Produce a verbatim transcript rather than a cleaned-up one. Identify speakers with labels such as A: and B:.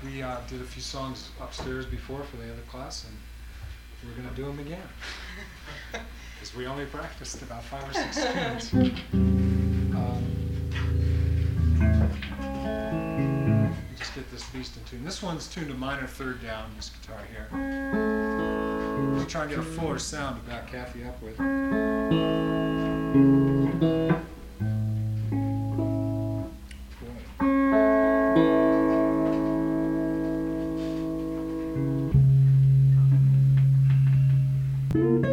A: we uh, did a few songs upstairs before for the other class, and we're going to do them again. Because we only practiced about five or six tunes. Um, just get this beast in tune. This one's tuned to minor third down, this guitar here. We'll try and get a fuller sound to back Kathy up with. Cool.